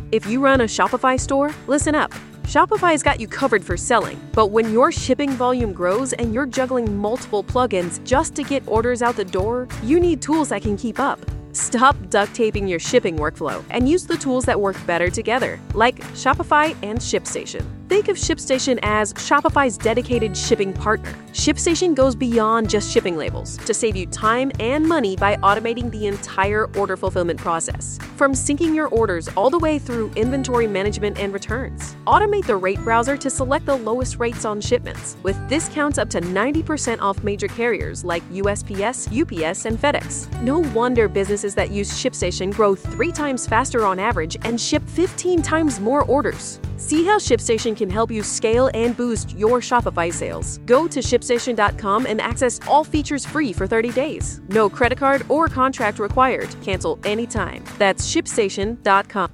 If you run a Shopify store, listen up. Shopify's got you covered for selling, but when your shipping volume grows and you're juggling multiple plugins just to get orders out the door, you need tools that can keep up. Stop duct taping your shipping workflow and use the tools that work better together, like Shopify and ShipStation. Think of ShipStation as Shopify's dedicated shipping partner. ShipStation goes beyond just shipping labels to save you time and money by automating the entire order fulfillment process. From syncing your orders all the way through inventory management and returns. Automate the rate browser to select the lowest rates on shipments, with discounts up to 90% off major carriers like USPS, UPS, and FedEx. No wonder businesses that use ShipStation grow 3 times faster on average and ship 15 times more orders. See how ShipStation can help you scale and boost your Shopify sales. Go to ShipStation.com and access all features free for 30 days. No credit card or contract required. Cancel anytime. That's ShipStation.com.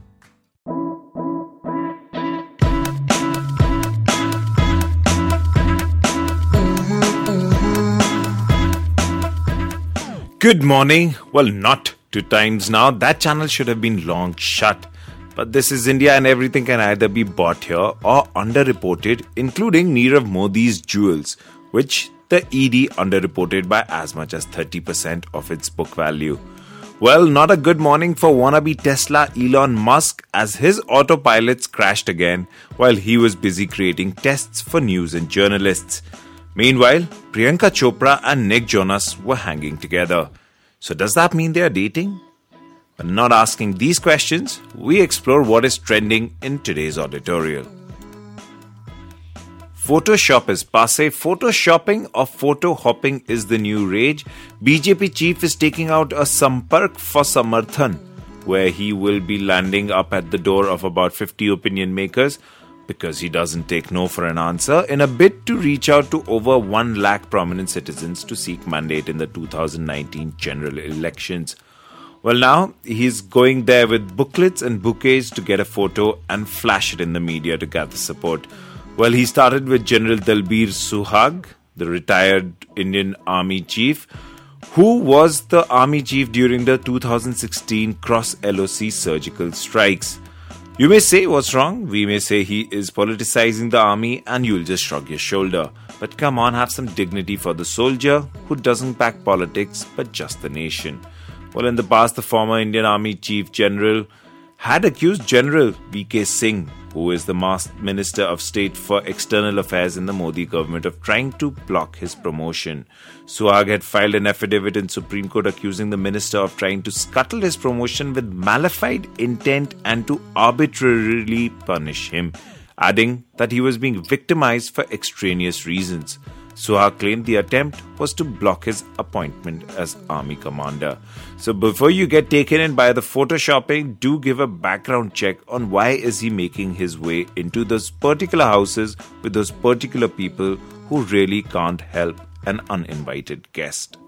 Good morning. Well, not 2 times now. That channel should have been long shut. But this is India and everything can either be bought here or underreported, including Nirav Modi's jewels, which the ED underreported by as much as 30% of its book value. Well, not a good morning for wannabe Tesla Elon Musk, as his autopilots crashed again while he was busy creating tests for news and journalists. Meanwhile, Priyanka Chopra and Nick Jonas were hanging together. So does that mean they are dating? But not asking these questions, we explore what is trending in today's editorial. Photoshop is passé. Photoshopping or photo hopping is the new rage. BJP chief is taking out a Sampark for Samarthan, where he will be landing up at the door of about 50 opinion makers, because he doesn't take no for an answer, in a bid to reach out to over 1 lakh prominent citizens to seek mandate in the 2019 general elections. Well, now he's going there with booklets and bouquets to get a photo and flash it in the media to gather support. Well, he started with General Dalbir Suhag, the retired Indian Army chief, who was the Army chief during the 2016 cross-LOC surgical strikes. You may say what's wrong, we may say he is politicizing the army, and you'll just shrug your shoulder. But come on, have some dignity for the soldier who doesn't back politics but just the nation. Well, in the past, the former Indian Army Chief General had accused General V.K. Singh, who is the Minister of State for External Affairs in the Modi government, of trying to block his promotion. Suhag had filed an affidavit in Supreme Court accusing the minister of trying to scuttle his promotion with malified intent and to arbitrarily punish him, adding that he was being victimized for extraneous reasons. Suhag claimed the attempt was to block his appointment as army commander. So before you get taken in by the photoshopping, do give a background check on why is he making his way into those particular houses with those particular people who really can't help an uninvited guest.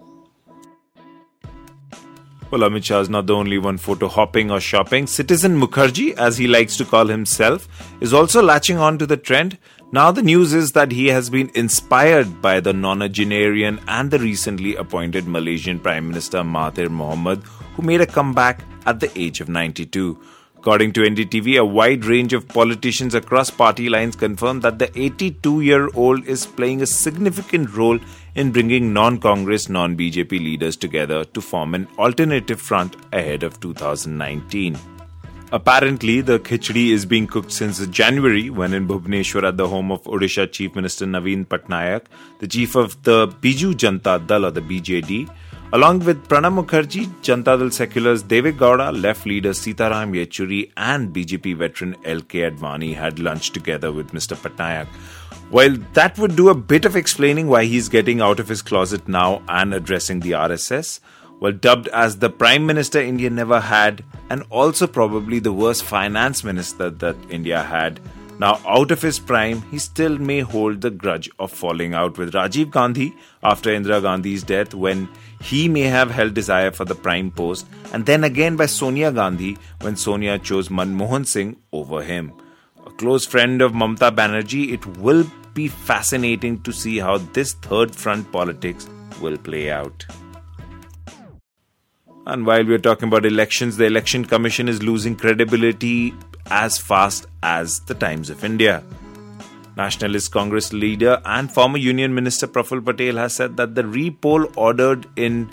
Well, Amit Shah is not the only one photo hopping or shopping. Citizen Mukherjee, as he likes to call himself, is also latching on to the trend. Now the news is that he has been inspired by the nonagenarian and the recently appointed Malaysian Prime Minister Mahathir Mohamad, who made a comeback at the age of 92. According to NDTV, a wide range of politicians across party lines confirmed that the 82-year-old is playing a significant role in bringing non-Congress, non-BJP leaders together to form an alternative front ahead of 2019. Apparently, the khichdi is being cooked since January, when in Bhubaneswar, at the home of Odisha Chief Minister Naveen Patnaik, the chief of the Biju Janata Dal, or the BJD, along with Pranab Mukherjee, Janata Dal Secular's Deve Gowda, left leader Sitaram Yechuri and BJP veteran L.K. Advani had lunch together with Mr. Patnaik. While that would do a bit of explaining why he's getting out of his closet now and addressing the RSS, well, dubbed as the Prime Minister India never had, and also probably the worst finance minister that India had, now out of his prime, he still may hold the grudge of falling out with Rajiv Gandhi after Indira Gandhi's death, when he may have held desire for the prime post, and then again by Sonia Gandhi when Sonia chose Manmohan Singh over him. A close friend of Mamata Banerjee, it will be fascinating to see how this third front politics will play out. And while we're talking about elections, the Election Commission is losing credibility as fast as the Times of India. Nationalist Congress leader and former Union Minister Praful Patel has said that the re-poll ordered in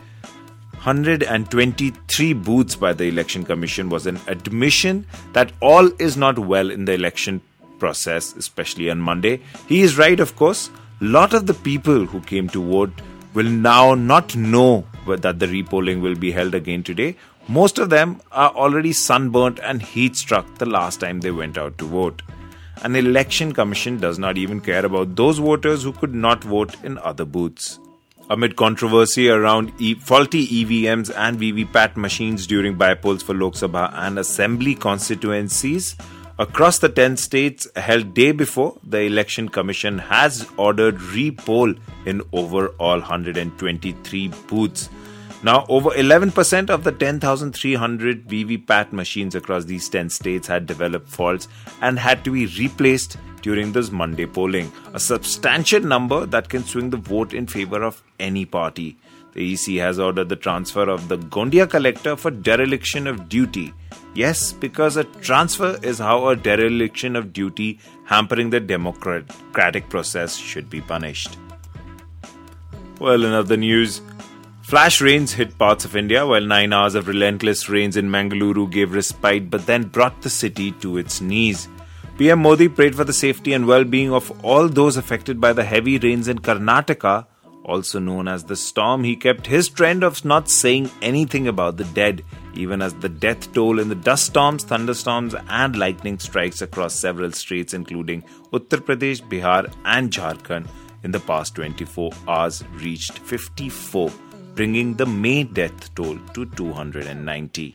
123 booths by the Election Commission was an admission that all is not well in the election process, especially on Monday. He is right, of course. A lot of the people who came to vote will now not know that the repolling will be held again today. Most of them are already sunburnt and heat-struck the last time they went out to vote. An election commission does not even care about those voters who could not vote in other booths. Amid controversy around faulty EVMs and VVPAT machines during by-polls for Lok Sabha and Assembly constituencies across the 10 states held day before, the Election Commission has ordered re-poll in overall 123 booths. Now, over 11% of the 10,300 VVPAT machines across these 10 states had developed faults and had to be replaced during this Monday polling, a substantial number that can swing the vote in favor of any party. The EC has ordered the transfer of the Gondia collector for dereliction of duty. Yes, because a transfer is how a dereliction of duty hampering the democratic process should be punished. Well, in other news, flash rains hit parts of India while 9 hours of relentless rains in Mangaluru gave respite but then brought the city to its knees. PM Modi prayed for the safety and well-being of all those affected by the heavy rains in Karnataka, also known as the storm. He kept his trend of not saying anything about the dead, even as the death toll in the dust storms, thunderstorms and lightning strikes across several states including Uttar Pradesh, Bihar and Jharkhand in the past 24 hours reached 54, bringing the May death toll to 290.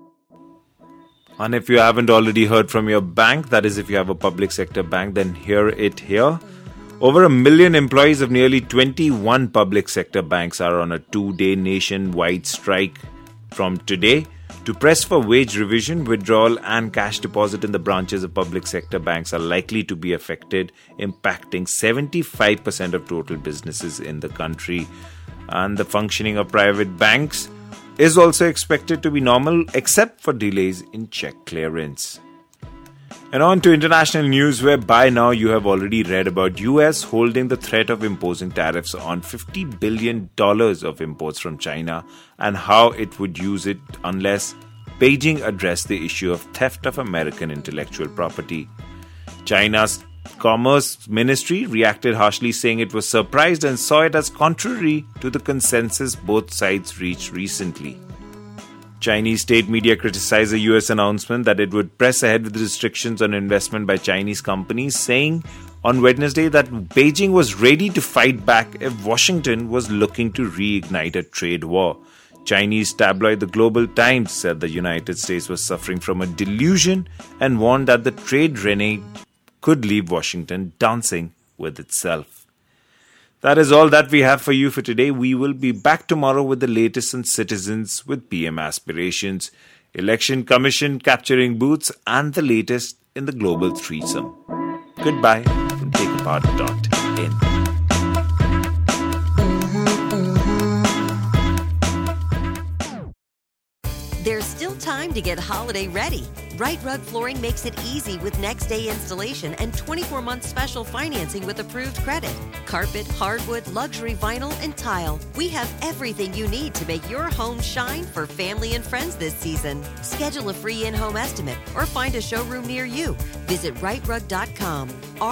And if you haven't already heard from your bank, that is if you have a public sector bank, then hear it here. Over 1 million employees of nearly 21 public sector banks are on a 2-day nationwide strike from today to press for wage revision, withdrawal and cash deposit in the branches of public sector banks are likely to be affected, impacting 75% of total businesses in the country. And the functioning of private banks is also expected to be normal except for delays in check clearance. And on to international news, where by now you have already read about US holding the threat of imposing tariffs on $50 billion of imports from China and how it would use it unless Beijing addressed the issue of theft of American intellectual property. China's Commerce Ministry reacted harshly, saying it was surprised and saw it as contrary to the consensus both sides reached recently. Chinese state media criticized the US announcement that it would press ahead with restrictions on investment by Chinese companies, saying on Wednesday that Beijing was ready to fight back if Washington was looking to reignite a trade war. Chinese tabloid The Global Times said the United States was suffering from a delusion and warned that the trade renegade could leave Washington dancing with itself. That is all that we have for you for today. We will be back tomorrow with the latest on citizens with PM aspirations, Election Commission capturing booths, and the latest in the global threesome. Goodbye from TakeApart.in. There's still time to get holiday ready. Right Rug Flooring makes it easy with next day installation and 24-month special financing with approved credit. Carpet, hardwood, luxury vinyl, and tile. We have everything you need to make your home shine for family and friends this season. Schedule a free in-home estimate or find a showroom near you. Visit rightrug.com,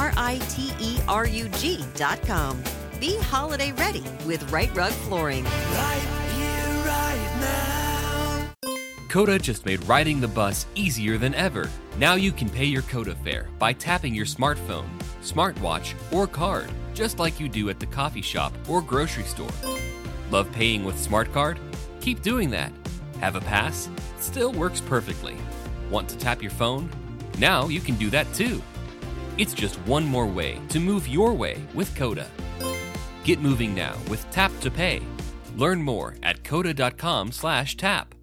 RITERUG.com. Be holiday ready with Right Rug Flooring. Right here, right now. Coda just made riding the bus easier than ever. Now you can pay your Coda fare by tapping your smartphone, smartwatch, or card, just like you do at the coffee shop or grocery store. Love paying with SmartCard? Keep doing that. Have a pass? Still works perfectly. Want to tap your phone? Now you can do that too. It's just one more way to move your way with Coda. Get moving now with Tap to Pay. Learn more at coda.com/tap.